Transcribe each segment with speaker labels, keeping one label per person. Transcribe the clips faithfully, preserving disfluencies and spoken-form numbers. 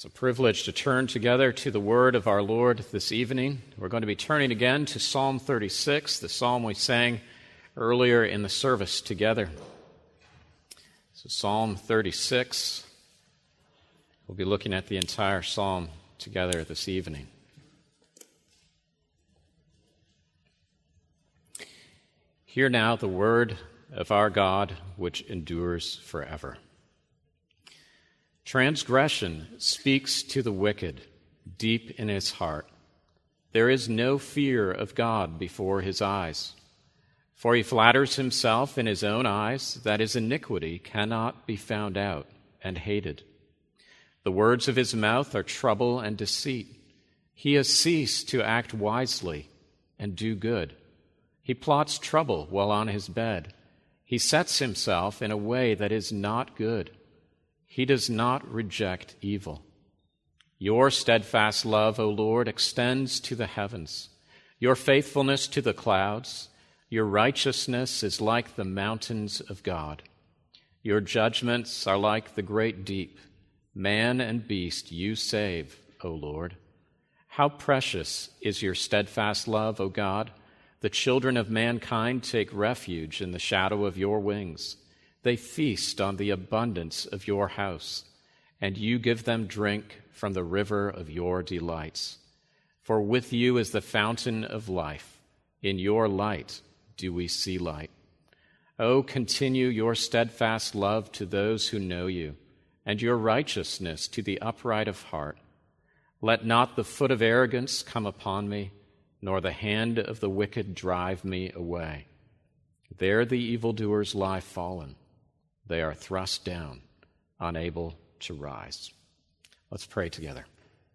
Speaker 1: It's a privilege to turn together to the word of our Lord this evening. We're going to be turning again to Psalm thirty-six, the psalm we sang earlier in the service together. So Psalm thirty-six, we'll be looking at the entire psalm together this evening. Hear now the word of our God, which endures forever. Transgression speaks to the wicked deep in his heart. There is no fear of God before his eyes. For he flatters himself in his own eyes that his iniquity cannot be found out and hated. The words of his mouth are trouble and deceit. He has ceased to act wisely and do good. He plots trouble while on his bed. He sets himself in a way that is not good. He does not reject evil. Your steadfast love, O Lord, extends to the heavens, your faithfulness to the clouds. Your righteousness is like the mountains of God. Your judgments are like the great deep. Man and beast you save, O Lord. How precious is your steadfast love, O God! The children of mankind take refuge in the shadow of your wings. They feast on the abundance of your house, and you give them drink from the river of your delights. For with you is the fountain of life. In your light do we see light. Oh, continue your steadfast love to those who know you, and your righteousness to the upright of heart. Let not the foot of arrogance come upon me, nor the hand of the wicked drive me away. There the evildoers lie fallen. They are thrust down, unable to rise. Let's pray together.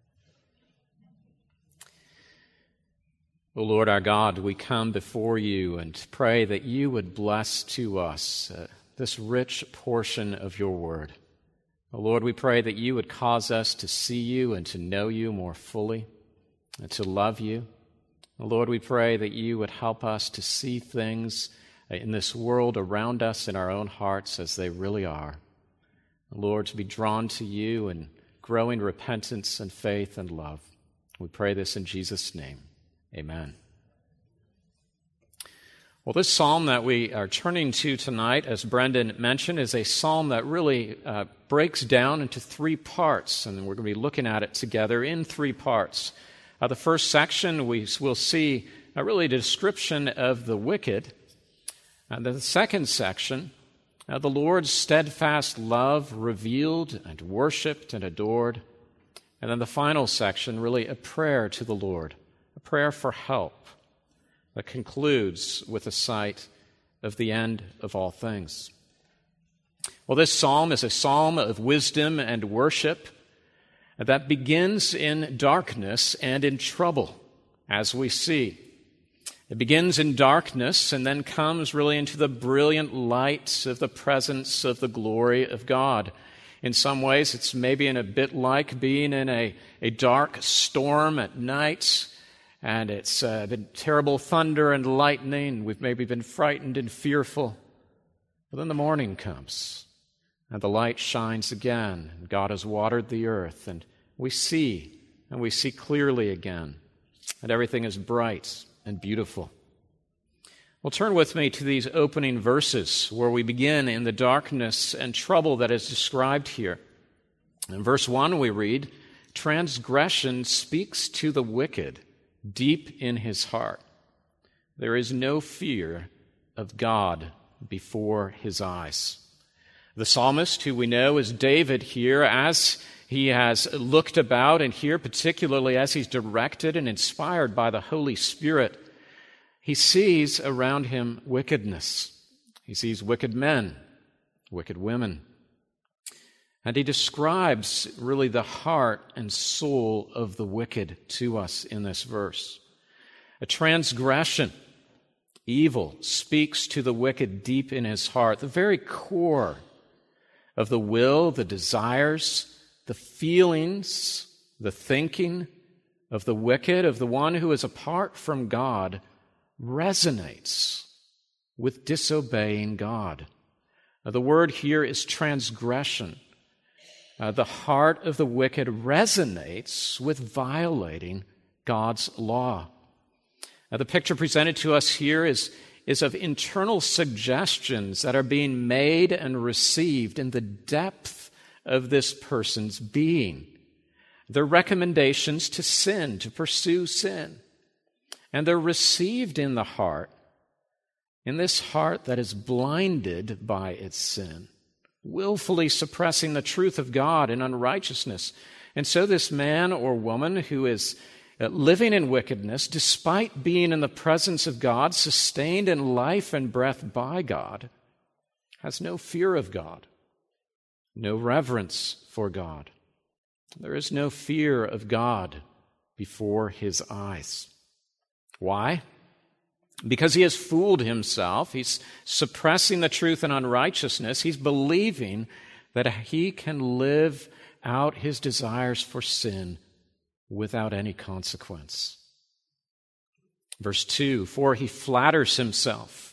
Speaker 1: O Lord our God, we come before you and pray that you would bless to us uh, this rich portion of your word. O Lord, we pray that you would cause us to see you and to know you more fully and to love you. O Lord, we pray that you would help us to see things in this world around us in our own hearts as they really are. Lord, to be drawn to you and grow in repentance and faith and love. We pray this in Jesus' name. Amen. Well, this psalm that we are turning to tonight, as Brendan mentioned, is a psalm that really uh, breaks down into three parts, and we're going to be looking at it together in three parts. Uh, the first section, we will see uh, really a description of the wicked. And the second section, uh, the Lord's steadfast love revealed and worshiped and adored. And then the final section, really a prayer to the Lord, a prayer for help that concludes with a sight of the end of all things. Well, this psalm is a psalm of wisdom and worship that begins in darkness and in trouble, as we see. It begins in darkness and then comes really into the brilliant light of the presence of the glory of God. In some ways, it's maybe in a bit like being in a, a dark storm at night, and it's uh, been terrible thunder and lightning. We've maybe been frightened and fearful. But then the morning comes, and the light shines again, and God has watered the earth, and we see, and we see clearly again, and everything is bright and beautiful. Well, turn with me to these opening verses where we begin in the darkness and trouble that is described here. In verse one we read, "Transgression speaks to the wicked deep in his heart. There is no fear of God before his eyes." The psalmist, who we know is David here, as he has looked about, and here particularly as he's directed and inspired by the Holy Spirit, he sees around him wickedness. He sees wicked men, wicked women. And he describes really the heart and soul of the wicked to us in this verse. A transgression, evil, speaks to the wicked deep in his heart, the very core of the will, the desires, the feelings, the thinking of the wicked, of the one who is apart from God, resonates with disobeying God. Now, the word here is transgression. uh, the heart of the wicked resonates with violating God's law. Now, the picture presented to us here is, is of internal suggestions that are being made and received in the depth of this person's being. They're recommendations to sin, to pursue sin. And they're received in the heart, in this heart that is blinded by its sin, willfully suppressing the truth of God in unrighteousness. And so this man or woman who is living in wickedness, despite being in the presence of God, sustained in life and breath by God, has no fear of God, no reverence for God. There is no fear of God before his eyes. Why? Because he has fooled himself. He's suppressing the truth in unrighteousness. He's believing that he can live out his desires for sin without any consequence. Verse two, for he flatters himself.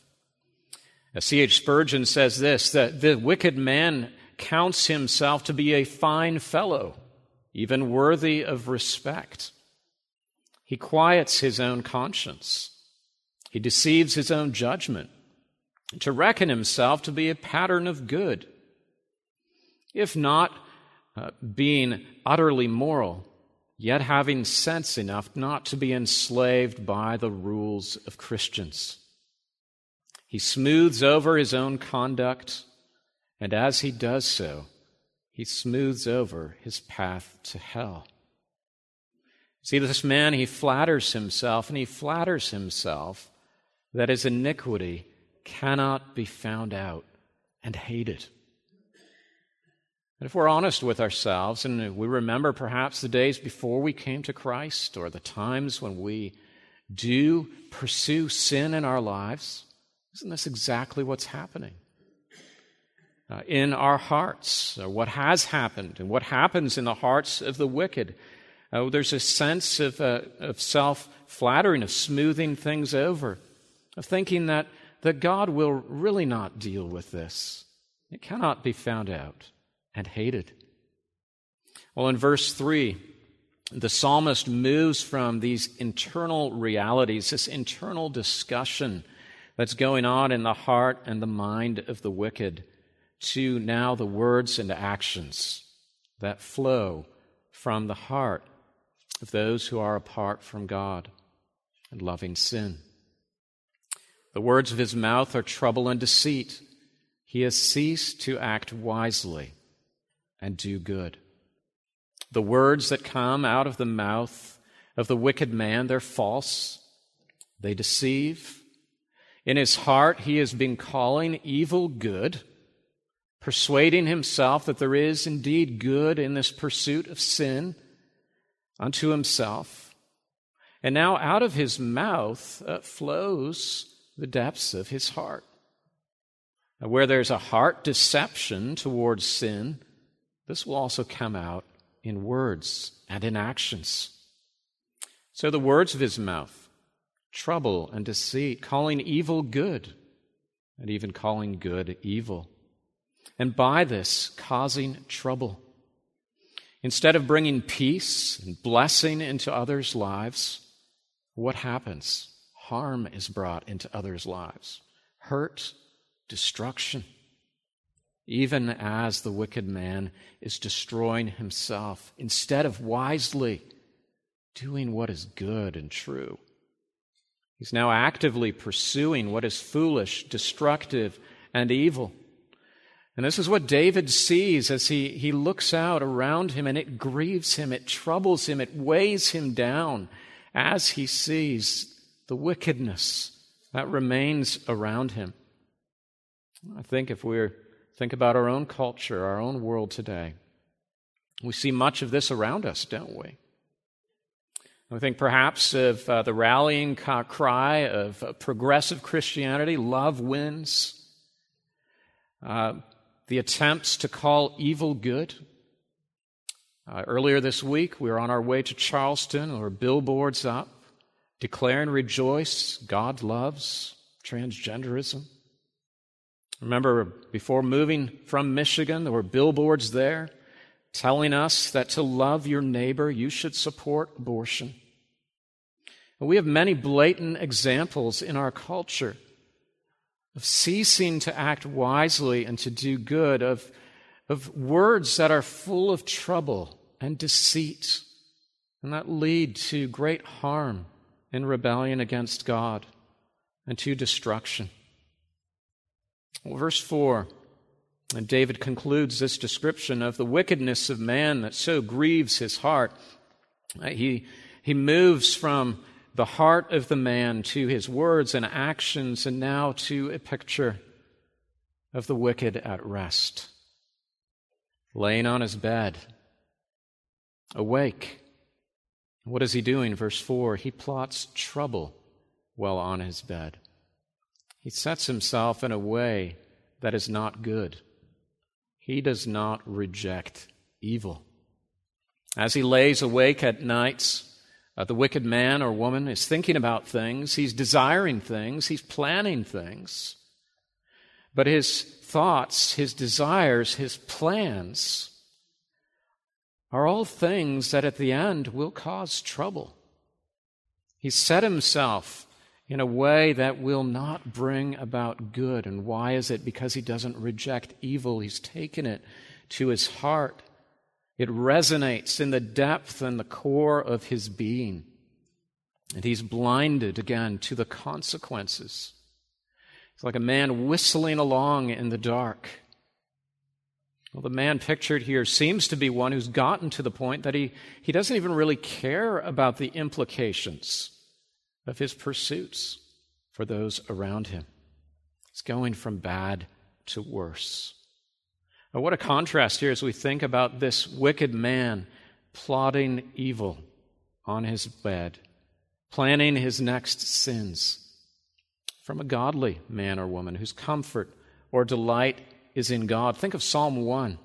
Speaker 1: C H Spurgeon says this, that the wicked man counts himself to be a fine fellow, even worthy of respect. He quiets his own conscience. He deceives his own judgment to reckon himself to be a pattern of good, if not uh, being utterly moral, yet having sense enough not to be enslaved by the rules of Christians. He smooths over his own conduct, and as he does so, he smooths over his path to hell. See, this man, he flatters himself, and he flatters himself that his iniquity cannot be found out and hated. And if we're honest with ourselves, and we remember perhaps the days before we came to Christ, or the times when we do pursue sin in our lives, isn't this exactly what's happening? Uh, in our hearts, or what has happened, and what happens in the hearts of the wicked. Uh, there's a sense of, uh, of self-flattering, of smoothing things over, of thinking that, that God will really not deal with this. It cannot be found out and hated. Well, in verse three, the psalmist moves from these internal realities, this internal discussion that's going on in the heart and the mind of the wicked, to now the words and actions that flow from the heart of those who are apart from God and loving sin. The words of his mouth are trouble and deceit. He has ceased to act wisely and do good. The words that come out of the mouth of the wicked man, they're false. They deceive. In his heart, he has been calling evil good, persuading himself that there is indeed good in this pursuit of sin unto himself. And now out of his mouth uh, flows the depths of his heart. Now, where there's a heart deception towards sin, this will also come out in words and in actions. So the words of his mouth, trouble and deceit, calling evil good, and even calling good evil. And by this, causing trouble. Instead of bringing peace and blessing into others' lives, what happens? Harm is brought into others' lives. Hurt, destruction. Even as the wicked man is destroying himself, instead of wisely doing what is good and true. He's now actively pursuing what is foolish, destructive, and evil. And this is what David sees as he, he looks out around him, and it grieves him, it troubles him, it weighs him down as he sees the wickedness that remains around him. I think if we think about our own culture, our own world today, we see much of this around us, don't we? I think perhaps of uh, the rallying cry of uh, progressive Christianity, love wins. Uh, the attempts to call evil good. Uh, earlier this week, we were on our way to Charleston. There were billboards up, declare and rejoice, God loves transgenderism. Remember, before moving from Michigan, there were billboards there telling us that to love your neighbor, you should support abortion. And we have many blatant examples in our culture of ceasing to act wisely and to do good, of, of words that are full of trouble and deceit, and that lead to great harm and rebellion against God and to destruction. Well, verse four, and David concludes this description of the wickedness of man that so grieves his heart. He, he moves from the heart of the man to his words and actions, and now to a picture of the wicked at rest, laying on his bed, awake. What is he doing? Verse four, he plots trouble while on his bed. He sets himself in a way that is not good. He does not reject evil. As he lays awake at nights, uh, the wicked man or woman is thinking about things, he's desiring things, he's planning things. But his thoughts, his desires, his plans are all things that at the end will cause trouble. He's set himself in a way that will not bring about good. And why is it? Because he doesn't reject evil. He's taken it to his heart. It resonates in the depth and the core of his being. And he's blinded again to the consequences. It's like a man whistling along in the dark. Well, the man pictured here seems to be one who's gotten to the point that he, he doesn't even really care about the implications of his pursuits for those around him. He's going from bad to worse. Now, what a contrast here as we think about this wicked man plotting evil on his bed, planning his next sins, from a godly man or woman whose comfort or delight is in God. Think of Psalm one.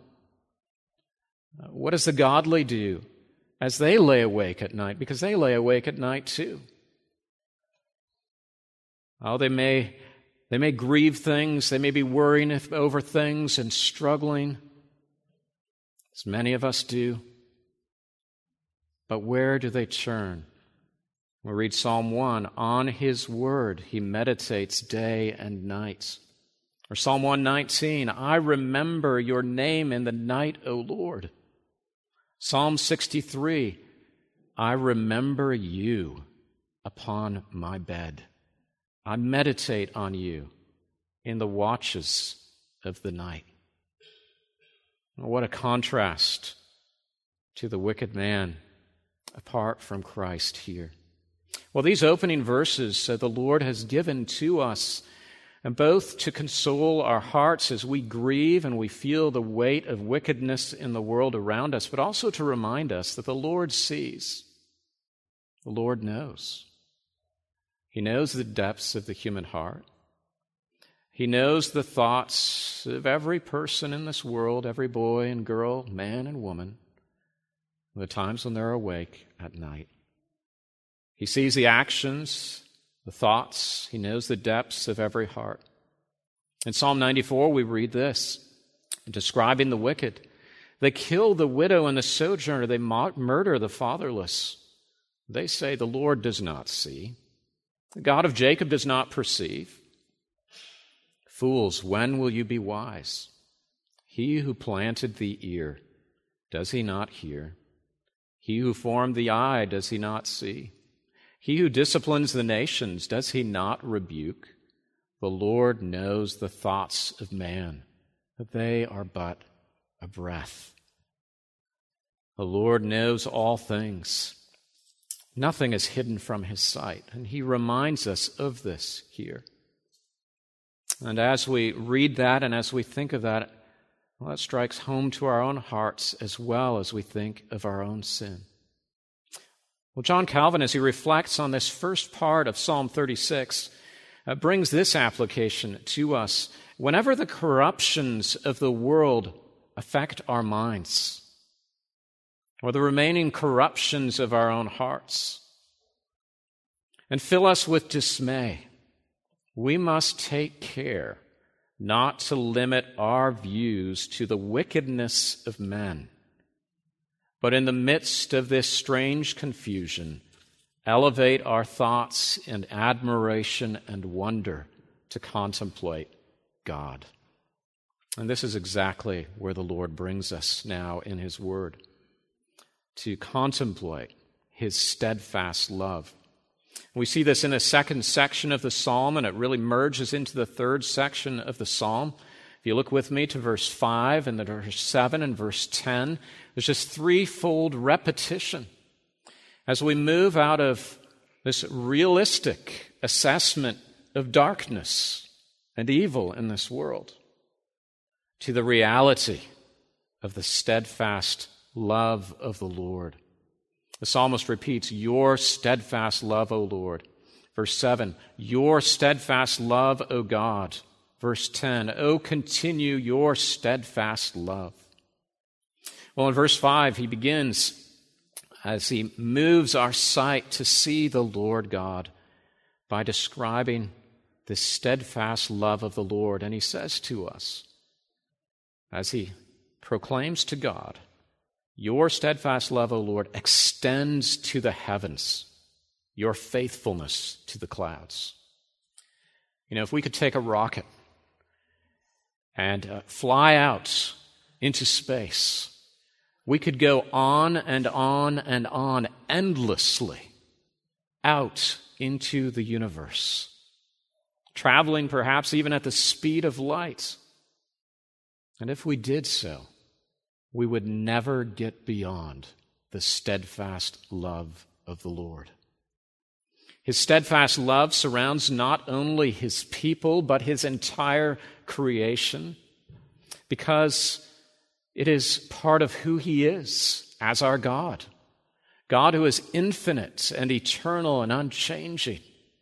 Speaker 1: What does the godly do as they lay awake at night? Because they lay awake at night too. Oh, they may, they may grieve things, they may be worrying over things and struggling, as many of us do. But where do they turn? We read Psalm one, on his word he meditates day and night. Or Psalm one nineteen, I remember your name in the night, O Lord. Psalm sixty-three, I remember you upon my bed. I meditate on you in the watches of the night. What a contrast to the wicked man apart from Christ here. Well, these opening verses uh, the Lord has given to us, and both to console our hearts as we grieve and we feel the weight of wickedness in the world around us, but also to remind us that the Lord sees, the Lord knows. He knows the depths of the human heart. He knows the thoughts of every person in this world, every boy and girl, man and woman, the times when they're awake at night. He sees the actions, the thoughts. He knows the depths of every heart. In Psalm ninety-four, we read this, describing the wicked. They kill the widow and the sojourner. They murder the fatherless. They say, the Lord does not see. The God of Jacob does not perceive. Fools, when will you be wise? He who planted the ear, does he not hear? He who formed the eye, does he not see? He who disciplines the nations, does he not rebuke? The Lord knows the thoughts of man, that they are but a breath. The Lord knows all things. Nothing is hidden from his sight, and he reminds us of this here. And as we read that and as we think of that, well, that strikes home to our own hearts as well as we think of our own sin. Well, John Calvin, as he reflects on this first part of Psalm thirty-six, uh, brings this application to us. Whenever the corruptions of the world affect our minds, or the remaining corruptions of our own hearts, and fill us with dismay, we must take care not to limit our views to the wickedness of men But in the midst of this strange confusion, elevate our thoughts in admiration and wonder to contemplate God. And this is exactly where the Lord brings us now in His Word, to contemplate His steadfast love. We see this in the second section of the psalm, and it really merges into the third section of the psalm. If you look with me to verse five and then verse seven and verse ten, there's this threefold repetition as we move out of this realistic assessment of darkness and evil in this world to the reality of the steadfast love of the Lord. The psalmist repeats, your steadfast love, O Lord. Verse seven, your steadfast love, O God. Verse ten, O continue your steadfast love. Well, in verse five, he begins as he moves our sight to see the Lord God by describing the steadfast love of the Lord. And he says to us, as he proclaims to God, your steadfast love, O Lord, extends to the heavens, your faithfulness to the clouds. You know, if we could take a rocket and uh, fly out into space, we could go on and on and on endlessly out into the universe, traveling perhaps even at the speed of light. And if we did so, we would never get beyond the steadfast love of the Lord. His steadfast love surrounds not only His people, but His entire creation, because it is part of who He is as our God. God who is infinite and eternal and unchanging.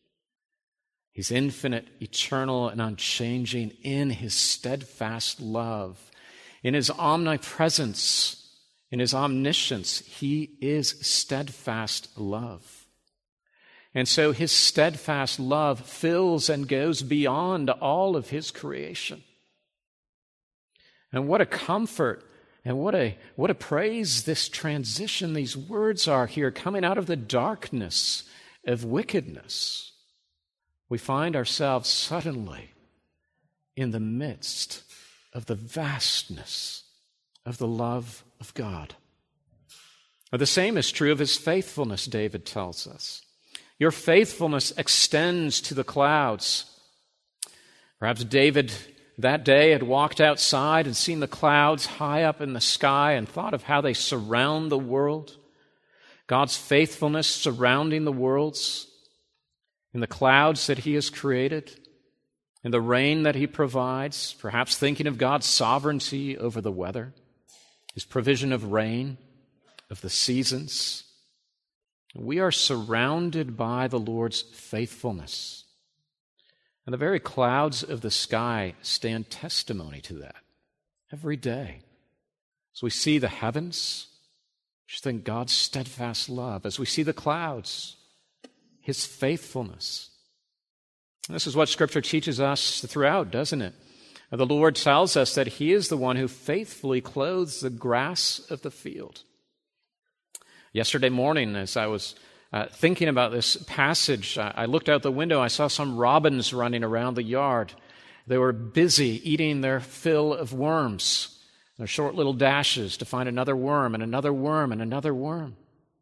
Speaker 1: He's infinite, eternal, and unchanging in His steadfast love. In His omnipresence, in His omniscience, He is steadfast love. And so His steadfast love fills and goes beyond all of His creation. And what a comfort and what a, what a praise this transition, these words are here, coming out of the darkness of wickedness. We find ourselves suddenly in the midst of the vastness of the love of God. The same is true of His faithfulness, David tells us. Your faithfulness extends to the clouds. Perhaps David that day had walked outside and seen the clouds high up in the sky and thought of how they surround the world. God's faithfulness surrounding the worlds, in the clouds that He has created, in the rain that He provides, perhaps thinking of God's sovereignty over the weather, His provision of rain, of the seasons. We are surrounded by the Lord's faithfulness. And the very clouds of the sky stand testimony to that every day. As we see the heavens, just think God's steadfast love. As we see the clouds, His faithfulness. And this is what Scripture teaches us throughout, doesn't it? The Lord tells us that He is the one who faithfully clothes the grass of the field. Yesterday morning, as I was uh, thinking about this passage, I, I looked out the window, I saw some robins running around the yard. They were busy eating their fill of worms, their short little dashes to find another worm and another worm and another worm.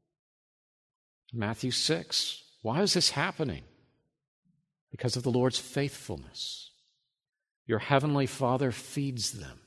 Speaker 1: Matthew six. Why is this happening? Because of the Lord's faithfulness. Your heavenly Father feeds them.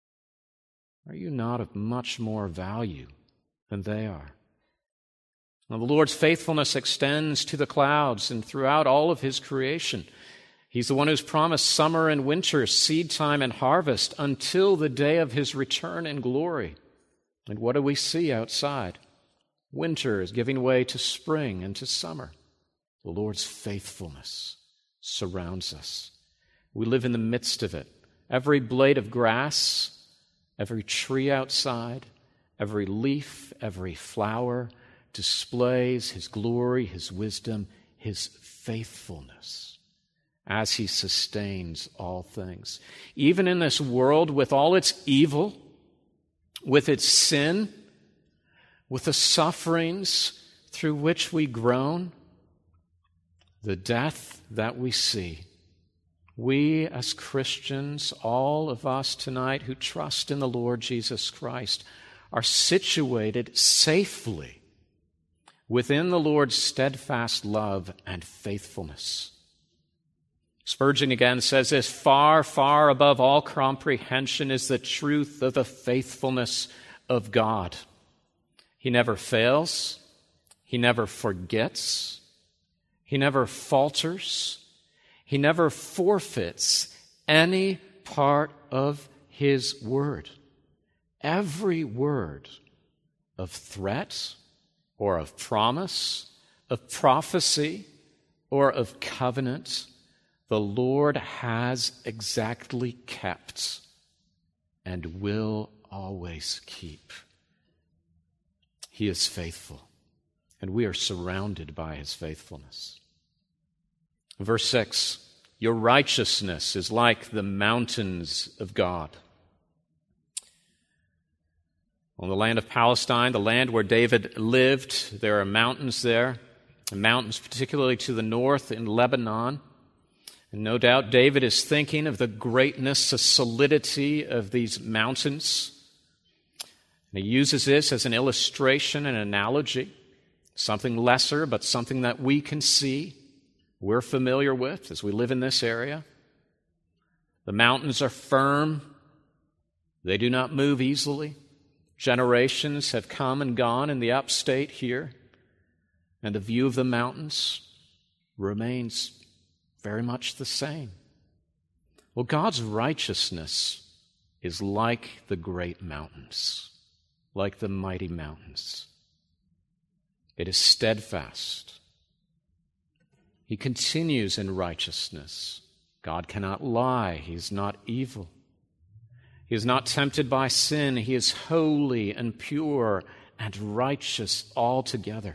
Speaker 1: Are you not of much more value than they are? Now, the Lord's faithfulness extends to the clouds and throughout all of His creation. He's the one who's promised summer and winter, seed time and harvest, until the day of His return in glory. And what do we see outside? Winter is giving way to spring and to summer. The Lord's faithfulness surrounds us. We live in the midst of it. Every blade of grass, every tree outside, every leaf, every flower displays His glory, His wisdom, His faithfulness as He sustains all things. Even in this world with all its evil, with its sin, with the sufferings through which we groan, the death that we see. We as Christians, all of us tonight who trust in the Lord Jesus Christ, are situated safely within the Lord's steadfast love and faithfulness. Spurgeon again says this, far, far above all comprehension is the truth of the faithfulness of God. He never fails. He never forgets. He never falters. He never forfeits any part of His word. Every word of threat or of promise, of prophecy or of covenant, the Lord has exactly kept and will always keep. He is faithful, and we are surrounded by His faithfulness. Verse six, your righteousness is like the mountains of God. On the land of Palestine, the land where David lived, there are mountains there, mountains particularly to the north in Lebanon. And no doubt David is thinking of the greatness, the solidity of these mountains. And he uses this as an illustration, an analogy, something lesser, but something that we can see, we're familiar with as we live in this area. The mountains are firm. They do not move easily. Generations have come and gone in the upstate here, and the view of the mountains remains very much the same. Well, God's righteousness is like the great mountains, like the mighty mountains. It is steadfast. He continues in righteousness. God cannot lie. He is not evil. He is not tempted by sin. He is holy and pure and righteous altogether.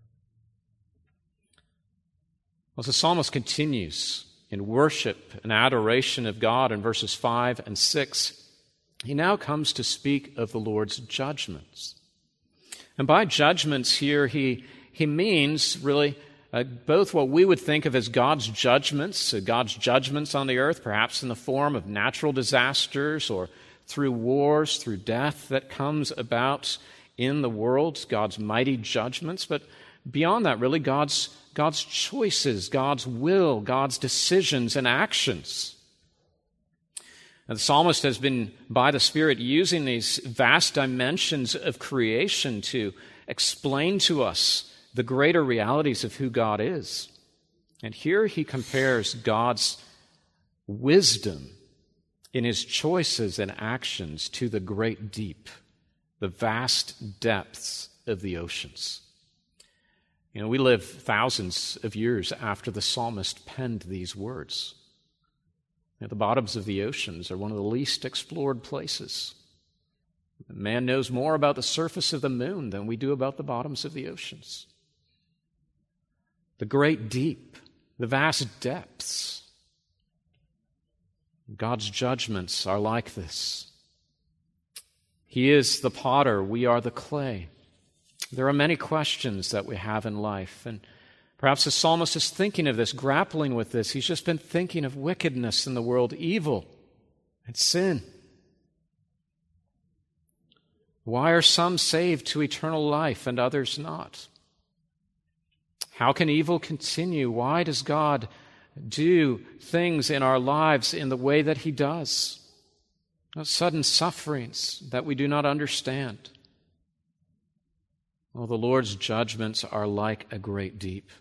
Speaker 1: As the psalmist continues in worship and adoration of God in verses five and six, he now comes to speak of the Lord's judgments. And by judgments here, he, he means really uh, both what we would think of as God's judgments, uh, God's judgments on the earth, perhaps in the form of natural disasters or through wars, through death that comes about in the world, God's mighty judgments. But beyond that, really, God's, God's choices, God's will, God's decisions and actions. And the psalmist has been, by the Spirit, using these vast dimensions of creation to explain to us the greater realities of who God is. And here he compares God's wisdom in His choices and actions to the great deep, the vast depths of the oceans. You know, we live thousands of years after the psalmist penned these words. You know, the bottoms of the oceans are one of the least explored places. Man knows more about the surface of the moon than we do about the bottoms of the oceans. The great deep, the vast depths. God's judgments are like this. He is the potter, we are the clay. There are many questions that we have in life, and perhaps the psalmist is thinking of this, grappling with this. He's just been thinking of wickedness in the world, evil and sin. Why are some saved to eternal life and others not? How can evil continue? Why does God do things in our lives in the way that He does? Sudden sufferings that we do not understand. Well, the Lord's judgments are like a great deep.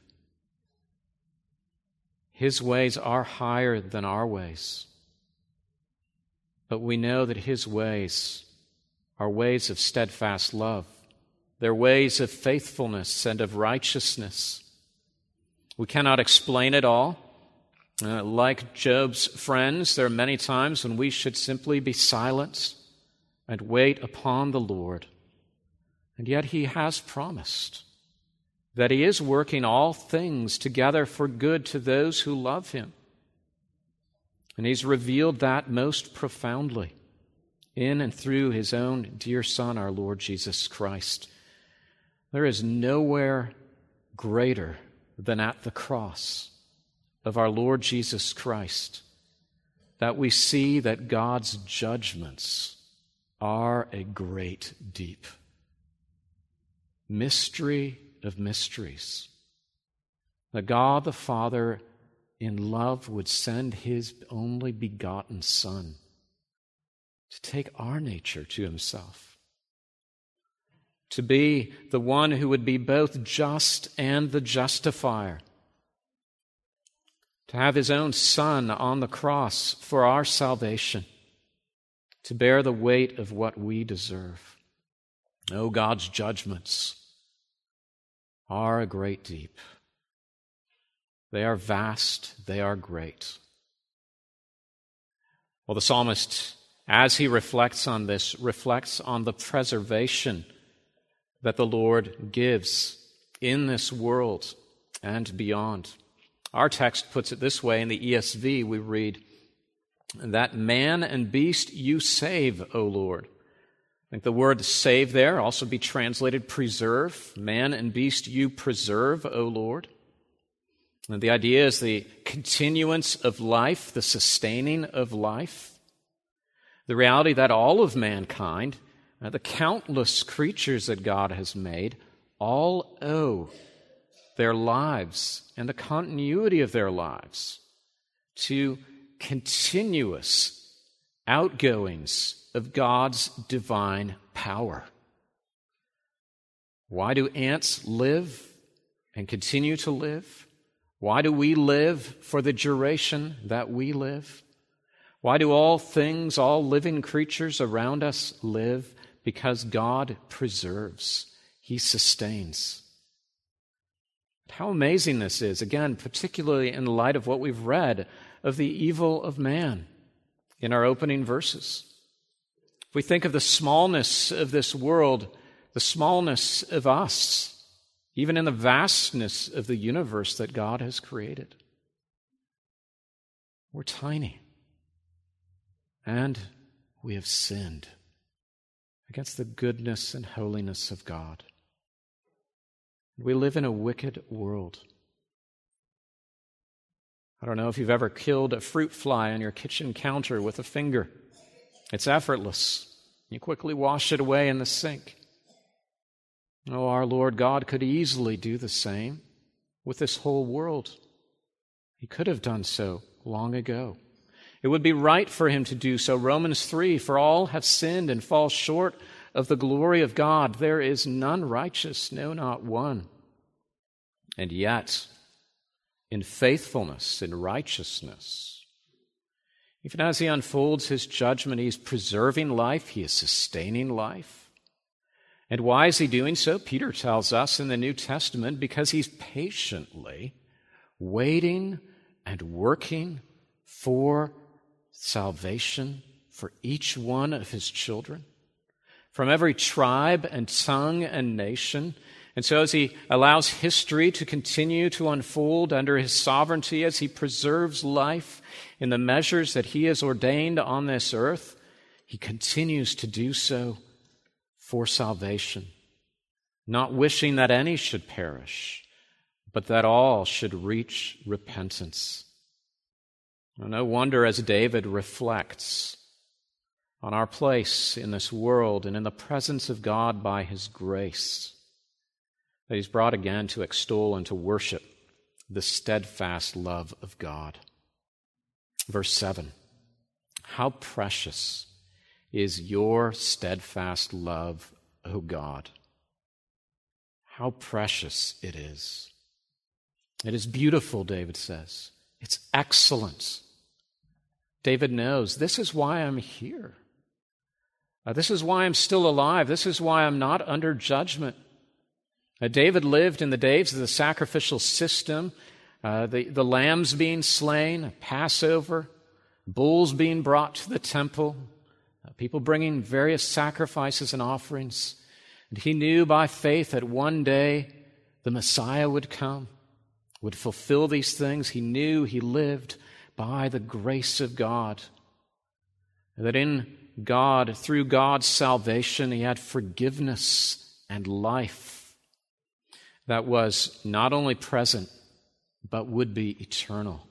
Speaker 1: His ways are higher than our ways. But we know that His ways are ways of steadfast love. They're ways of faithfulness and of righteousness. We cannot explain it all. Uh, like Job's friends, there are many times when we should simply be silent and wait upon the Lord. And yet He has promised that He is working all things together for good to those who love Him. And He's revealed that most profoundly in and through His own dear Son, our Lord Jesus Christ. There is nowhere greater than at the cross of our Lord Jesus Christ that we see that God's judgments are a great deep. Mystery of mysteries. That God the Father in love would send His only begotten Son to take our nature to Himself, to be the one who would be both just and the justifier, to have His own Son on the cross for our salvation, to bear the weight of what we deserve. Oh, God's judgments are a great deep. They are vast, they are great. Well, the psalmist, as he reflects on this, reflects on the preservation that the Lord gives in this world and beyond. Our text puts it this way. In the E S V, we read, that man and beast you save, O Lord. I think the word save there also be translated preserve. Man and beast you preserve, O Lord. And the idea is the continuance of life, the sustaining of life. The reality that all of mankind, uh, the countless creatures that God has made, all owe their lives and the continuity of their lives to continuous outgoings of God's divine power. Why do ants live and continue to live? Why do we live for the duration that we live? Why do all things, all living creatures around us live? Because God preserves. He sustains. How amazing this is, again, particularly in light of what we've read of the evil of man in our opening verses. If we think of the smallness of this world, the smallness of us, even in the vastness of the universe that God has created, we're tiny. And we have sinned against the goodness and holiness of God. We live in a wicked world. I don't know if you've ever killed a fruit fly on your kitchen counter with a finger. It's effortless. You quickly wash it away in the sink. Oh, our Lord God could easily do the same with this whole world. He could have done so long ago. It would be right for him to do so. Romans three, for all have sinned and fall short of the glory of God. There is none righteous, no, not one. And yet, in faithfulness, in righteousness, even as he unfolds his judgment, he is preserving life, he is sustaining life. And why is he doing so? Peter tells us in the New Testament, because he's patiently waiting and working for salvation for each one of his children, from every tribe and tongue and nation. And so as he allows history to continue to unfold under his sovereignty, as he preserves life in the measures that he has ordained on this earth, he continues to do so for salvation, not wishing that any should perish, but that all should reach repentance. No wonder as David reflects on our place in this world and in the presence of God by his grace, that he's brought again to extol and to worship the steadfast love of God. Verse seven, how precious is your steadfast love, O God. How precious it is. It is beautiful, David says. It's excellent. David knows, this is why I'm here. Uh, this is why I'm still alive. This is why I'm not under judgment. Uh, David lived in the days of the sacrificial system, uh, the, the lambs being slain, Passover, bulls being brought to the temple, uh, people bringing various sacrifices and offerings. And he knew by faith that one day the Messiah would come, would fulfill these things. He knew he lived by the grace of God, that in God, through God's salvation, he had forgiveness and life. that was not only present, but would be eternal.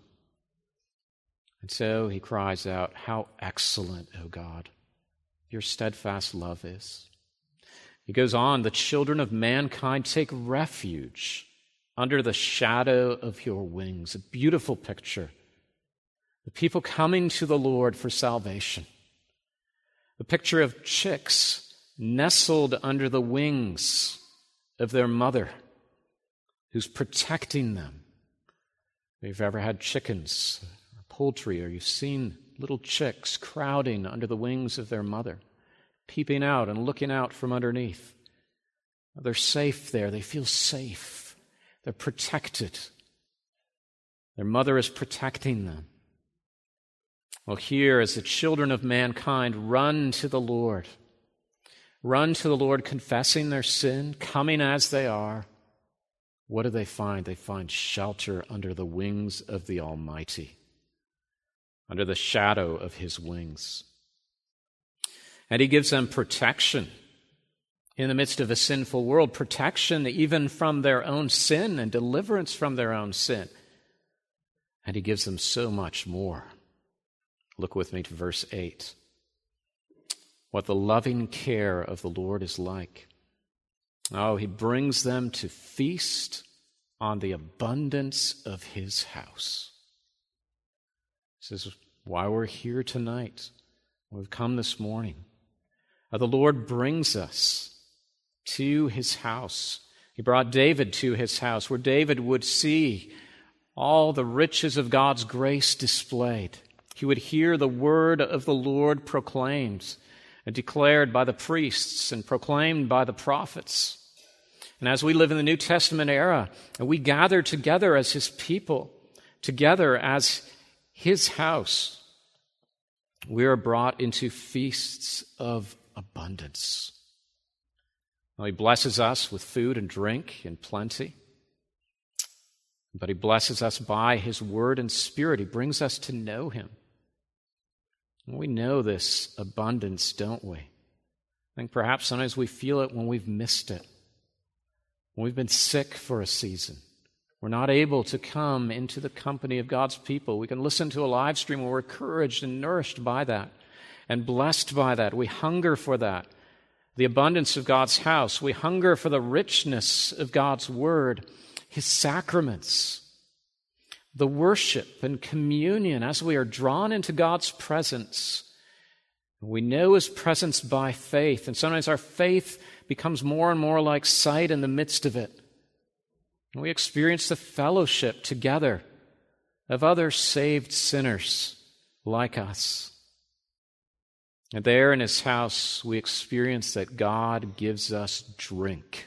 Speaker 1: And so he cries out, "How excellent, O God, your steadfast love is." He goes on, "The children of mankind take refuge under the shadow of your wings." A beautiful picture. The people coming to the Lord for salvation. The picture of chicks nestled under the wings of their mother, who's protecting them. If you've ever had chickens or poultry, or you've seen little chicks crowding under the wings of their mother, peeping out and looking out from underneath. They're safe there. They feel safe. They're protected. Their mother is protecting them. Well, here, as the children of mankind run to the Lord, run to the Lord confessing their sin, coming as they are, what do they find? They find shelter under the wings of the Almighty, under the shadow of His wings. And He gives them protection in the midst of a sinful world, protection even from their own sin and deliverance from their own sin. And He gives them so much more. Look with me to verse eight. What the loving care of the Lord is like. Oh, He brings them to feast on the abundance of His house. This is why we're here tonight. We've come this morning. Uh, the Lord brings us to His house. He brought David to His house, where David would see all the riches of God's grace displayed. He would hear the word of the Lord proclaimed and declared by the priests and proclaimed by the prophets. And as we live in the New Testament era, and we gather together as His people, together as His house, we are brought into feasts of abundance. Well, He blesses us with food and drink in plenty, but He blesses us by His word and Spirit. He brings us to know Him. We know this abundance, don't we? I think perhaps sometimes we feel it when we've missed it, when we've been sick for a season. We're not able to come into the company of God's people. We can listen to a live stream where we're encouraged and nourished by that and blessed by that. We hunger for that, the abundance of God's house. We hunger for the richness of God's word, His sacraments, the worship and communion as we are drawn into God's presence. We know His presence by faith, and sometimes our faith becomes more and more like sight in the midst of it. And we experience the fellowship together of other saved sinners like us. And there in His house, we experience that God gives us drink.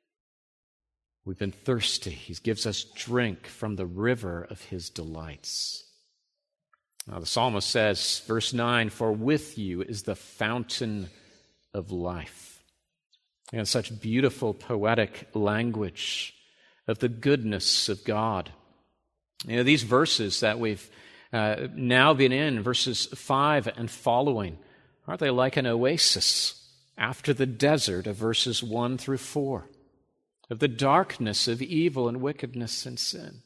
Speaker 1: We've been thirsty. He gives us drink from the river of His delights. Now the psalmist says, verse nine, "For with you is the fountain of life." And such beautiful poetic language of the goodness of God. You know, these verses that we've uh, now been in, verses five and following, aren't they like an oasis after the desert of verses one through four? Of the darkness of evil and wickedness and sin.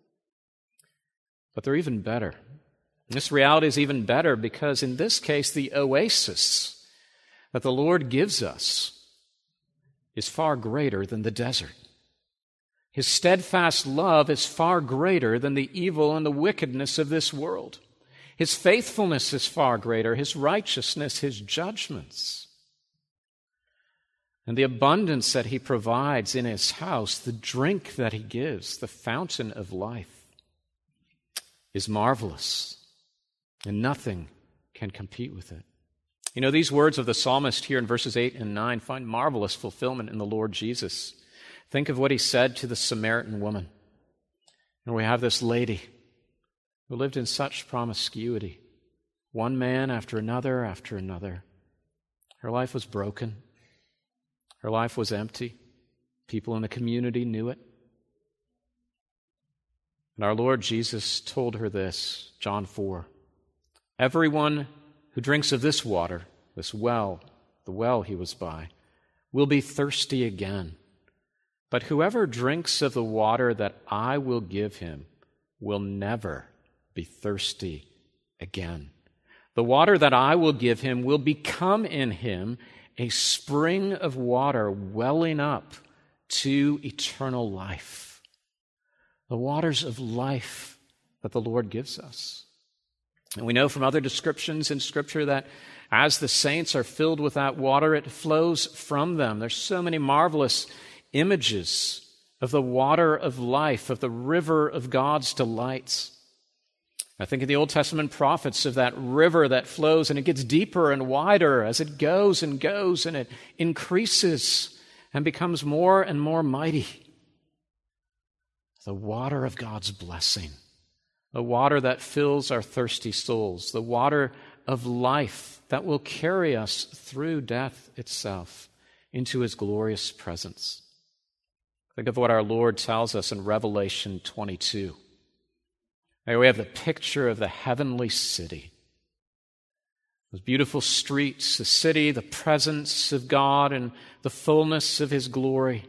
Speaker 1: But they're even better. This reality is even better because in this case, the oasis that the Lord gives us is far greater than the desert. His steadfast love is far greater than the evil and the wickedness of this world. His faithfulness is far greater, His righteousness, His judgments. And the abundance that He provides in His house, the drink that He gives, the fountain of life, is marvelous, and nothing can compete with it. You know, these words of the psalmist here in verses eight and nine find marvelous fulfillment in the Lord Jesus. Think of what He said to the Samaritan woman. And we have this lady who lived in such promiscuity, one man after another after another. Her life was broken. Her life was empty. People in the community knew it. And our Lord Jesus told her this, John four. "Everyone who drinks of this water, this well, the well He was by, will be thirsty again. But whoever drinks of the water that I will give him will never be thirsty again. The water that I will give him will become in him a spring of water welling up to eternal life. The waters of life that the Lord gives us. And we know from other descriptions in Scripture that as the saints are filled with that water, it flows from them. There's so many marvelous images of the water of life, of the river of God's delights. I think of the Old Testament prophets of that river that flows, and it gets deeper and wider as it goes and goes, and it increases and becomes more and more mighty. The water of God's blessing, the water that fills our thirsty souls, the water of life that will carry us through death itself into his glorious presence. Think of what our Lord tells us in Revelation twenty-two. There we have the picture of the heavenly city. Those beautiful streets, the city, the presence of God and the fullness of his glory.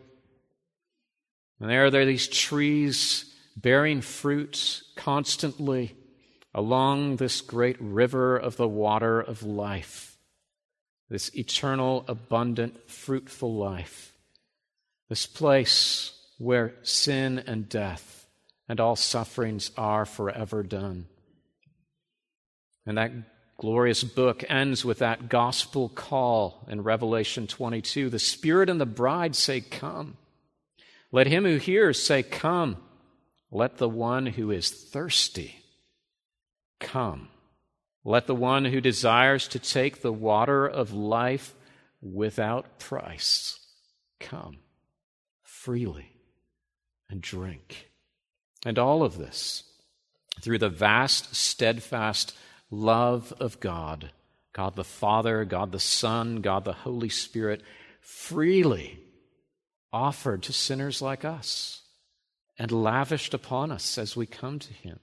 Speaker 1: And there, there are these trees bearing fruit constantly along this great river of the water of life, this eternal, abundant, fruitful life, this place where sin and death and all sufferings are forever done. And that glorious book ends with that gospel call in Revelation twenty-two. The Spirit and the bride say, "Come." Let him who hears say, "Come." Let the one who is thirsty come. Let the one who desires to take the water of life without price come freely and drink. And all of this through the vast, steadfast love of God, God the Father, God the Son, God the Holy Spirit, freely offered to sinners like us and lavished upon us as we come to him.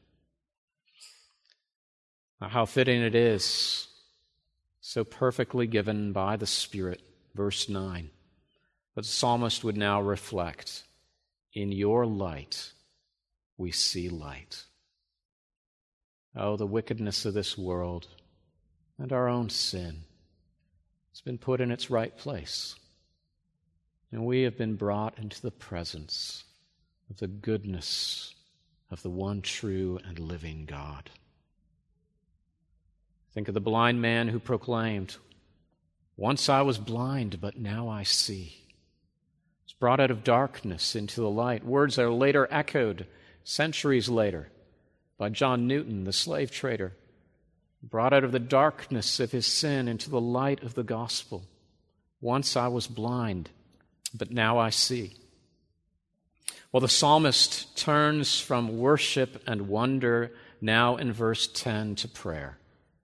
Speaker 1: Now, how fitting it is, so perfectly given by the Spirit, verse nine, that the psalmist would now reflect, "In your light we see light." Oh, the wickedness of this world and our own sin has been put in its right place. And we have been brought into the presence of the goodness of the one true and living God. Think of the blind man who proclaimed, "Once I was blind, but now I see." He's brought out of darkness into the light. Words that are later echoed centuries later by John Newton, the slave trader, brought out of the darkness of his sin into the light of the gospel. Once I was blind, but now I see. Well, the psalmist turns from worship and wonder now in verse ten to prayer.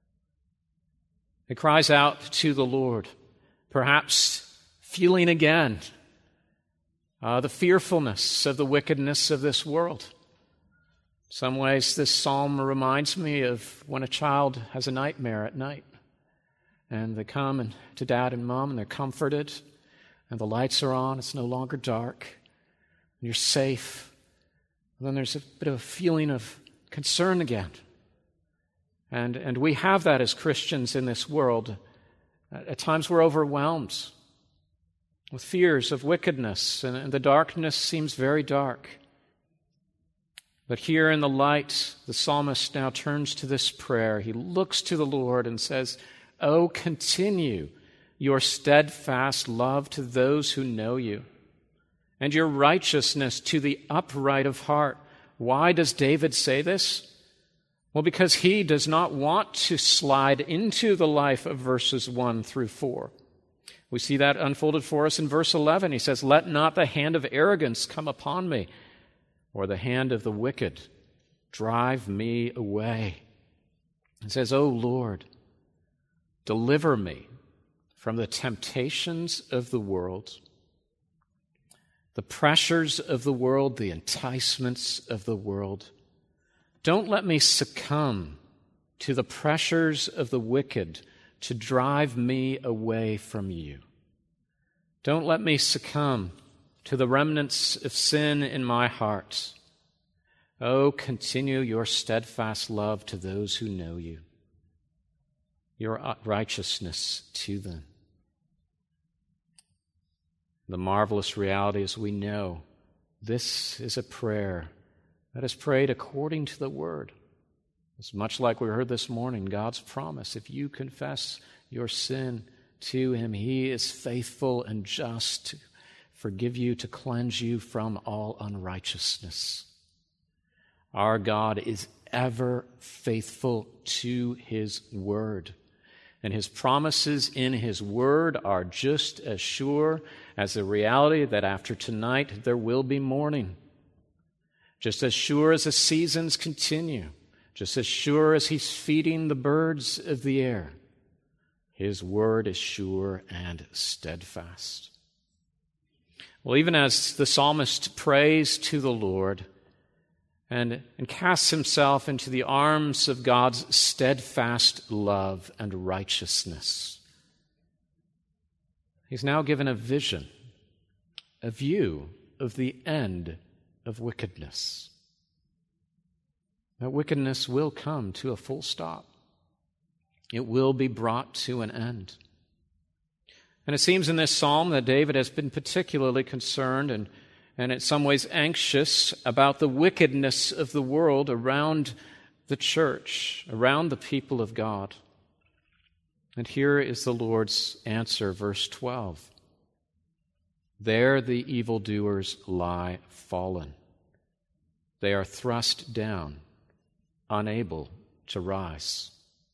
Speaker 1: He cries out to the Lord, perhaps feeling again uh, the fearfulness of the wickedness of this world. In some ways, this psalm reminds me of when a child has a nightmare at night, and they come and, to dad and mom, and they're comforted, and the lights are on, it's no longer dark, and you're safe. And then there's a bit of a feeling of concern again. And, and we have that as Christians in this world. At times we're overwhelmed with fears of wickedness, and, and the darkness seems very dark. But here in the light, the psalmist now turns to this prayer. He looks to the Lord and says, "Oh, continue your steadfast love to those who know you, and your righteousness to the upright of heart." Why does David say this? Well, because he does not want to slide into the life of verses one through four. We see that unfolded for us in verse eleven. He says, "Let not the hand of arrogance come upon me, or the hand of the wicked drive me away." He says, "O Lord, deliver me from the temptations of the world, the pressures of the world, the enticements of the world. Don't let me succumb to the pressures of the wicked to drive me away from you. Don't let me succumb to the remnants of sin in my heart. Oh, continue your steadfast love to those who know you, your righteousness to them. The marvelous reality is we know this is a prayer that is prayed according to the Word. It's much like we heard this morning, God's promise. If you confess your sin to Him, He is faithful and just to forgive you, to cleanse you from all unrighteousness. Our God is ever faithful to His Word. And His promises in His Word are just as sure as the reality that after tonight there will be morning. Just as sure as the seasons continue. Just as sure as He's feeding the birds of the air. His Word is sure and steadfast. Well, even as the psalmist prays to the Lord and, and casts himself into the arms of God's steadfast love and righteousness, he's now given a vision, a view of the end of wickedness. That wickedness will come to a full stop. It will be brought to an end. And it seems in this psalm that David has been particularly concerned and, and in some ways anxious about the wickedness of the world around the church, around the people of God. And here is the Lord's answer, verse twelve. There the evildoers lie fallen. They are thrust down, unable to rise.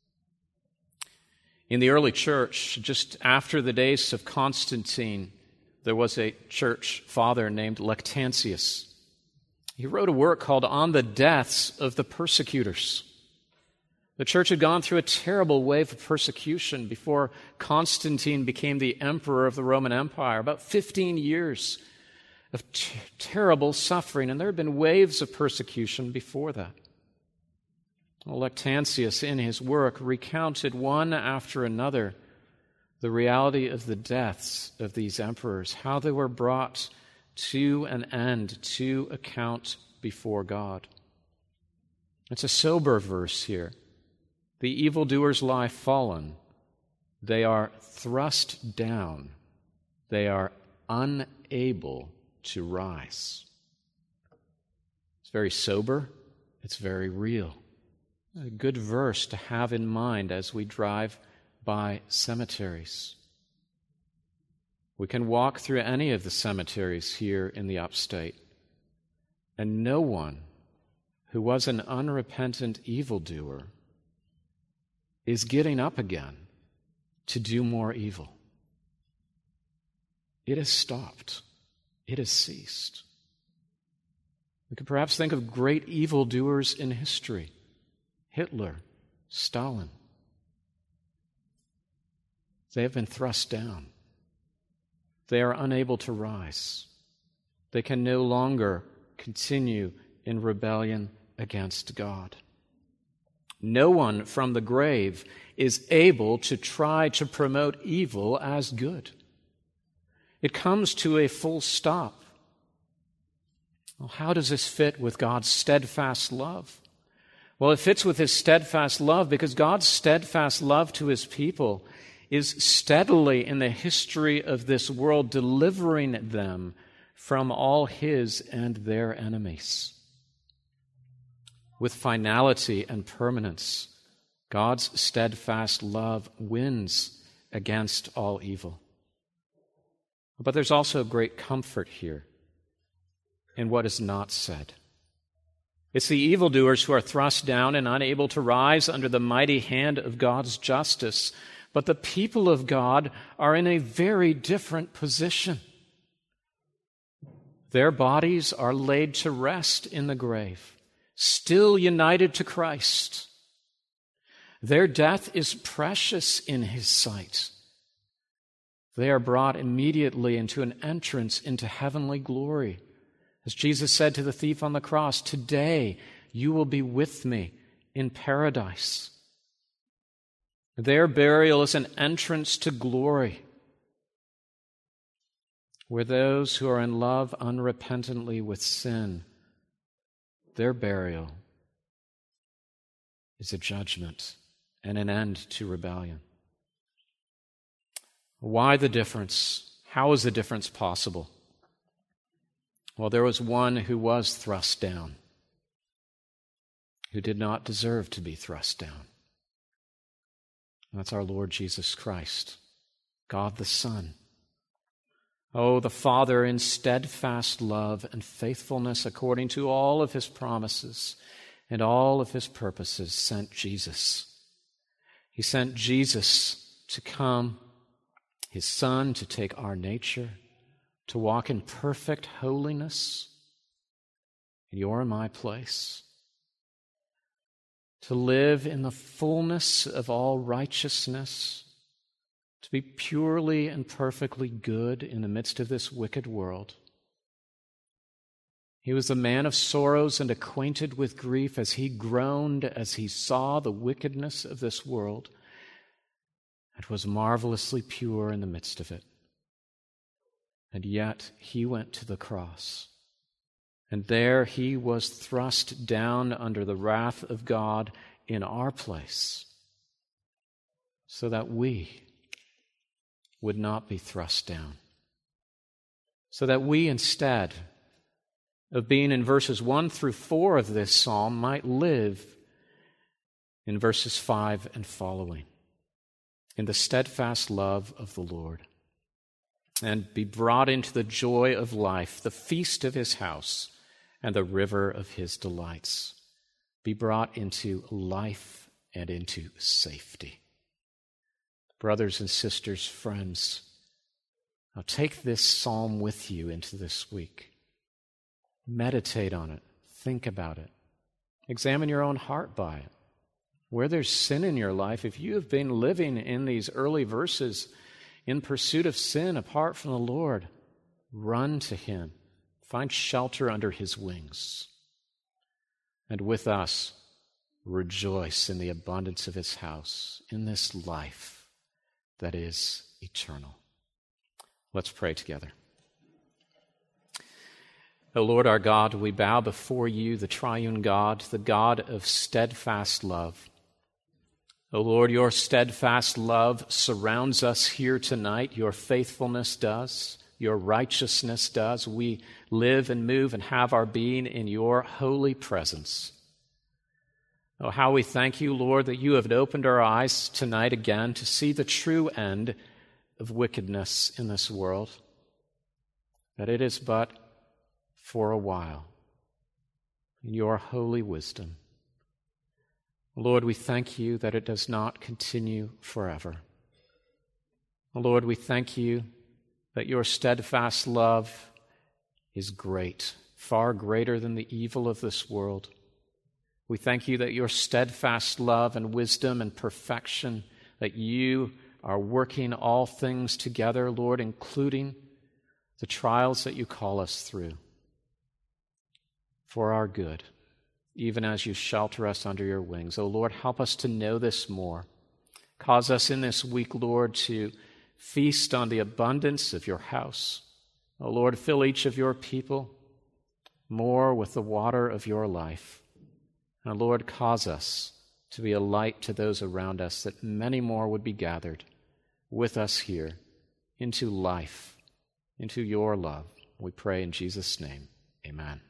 Speaker 1: In the early church, just after the days of Constantine, there was a church father named Lactantius. He wrote a work called On the Deaths of the Persecutors. The church had gone through a terrible wave of persecution before Constantine became the emperor of the Roman Empire, about fifteen years of t- terrible suffering, and there had been waves of persecution before that. Well, Lactantius, in his work, recounted one after another the reality of the deaths of these emperors, how they were brought to an end, to account before God. It's a sober verse here. The evildoers lie fallen. They are thrust down. They are unable to rise. It's very sober. It's very real. A good verse to have in mind as we drive by cemeteries. We can walk through any of the cemeteries here in the upstate, and no one who was an unrepentant evildoer is getting up again to do more evil. It has stopped. It has ceased. We could perhaps think of great evildoers in history. Hitler, Stalin. They have been thrust down. They are unable to rise. They can no longer continue in rebellion against God. No one from the grave is able to try to promote evil as good. It comes to a full stop. Well, how does this fit with God's steadfast love? Well, it fits with His steadfast love because God's steadfast love to His people is steadily in the history of this world delivering them from all His and their enemies. With finality and permanence, God's steadfast love wins against all evil. But there's also great comfort here in what is not said. It's the evildoers who are thrust down and unable to rise under the mighty hand of God's justice. But the people of God are in a very different position. Their bodies are laid to rest in the grave, still united to Christ. Their death is precious in His sight. They are brought immediately into an entrance into heavenly glory. As Jesus said to the thief on the cross, "Today you will be with me in paradise." Their burial is an entrance to glory. where those who are in love unrepentantly with sin, their burial is a judgment and an end to rebellion. Why the difference? How is the difference possible? Well, there was one who was thrust down, who did not deserve to be thrust down. And that's our Lord Jesus Christ, God the Son. Oh, the Father, in steadfast love and faithfulness according to all of his promises and all of his purposes, sent Jesus. He sent Jesus to come, his Son to take our nature, to walk in perfect holiness in your and my place, to live in the fullness of all righteousness, to be purely and perfectly good in the midst of this wicked world. He was a man of sorrows and acquainted with grief as he groaned as he saw the wickedness of this world, and was marvelously pure in the midst of it. And yet he went to the cross, and there he was thrust down under the wrath of God in our place, so that we would not be thrust down. So that we, instead of being in verses one through four of this psalm, might live in verses five and following, in the steadfast love of the Lord, and be brought into the joy of life, the feast of his house, and the river of his delights. Be brought into life and into safety. Brothers and sisters, friends, now take this psalm with you into this week. Meditate on it. Think about it. Examine your own heart by it. Where there's sin in your life, if you have been living in these early verses in pursuit of sin apart from the Lord, run to him. Find shelter under his wings. And with us, rejoice in the abundance of his house, in this life that is eternal. Let's pray together. O Lord our God, we bow before you, the triune God, the God of steadfast love. O Lord, your steadfast love surrounds us here tonight. Your faithfulness does. Your righteousness does. We live and move and have our being in your holy presence. Oh, how we thank you, Lord, that you have opened our eyes tonight again to see the true end of wickedness in this world, that it is but for a while in your holy wisdom. Lord, we thank you that it does not continue forever. Lord, we thank you that your steadfast love is great, far greater than the evil of this world. We thank you that your steadfast love and wisdom and perfection, that you are working all things together, Lord, including the trials that you call us through, for our good, even as you shelter us under your wings. Oh, Lord, help us to know this more. Cause us in this week, Lord, to feast on the abundance of your house. Oh, Lord, fill each of your people more with the water of your life. And Lord, cause us to be a light to those around us, that many more would be gathered with us here into life, into your love. We pray in Jesus' name. Amen.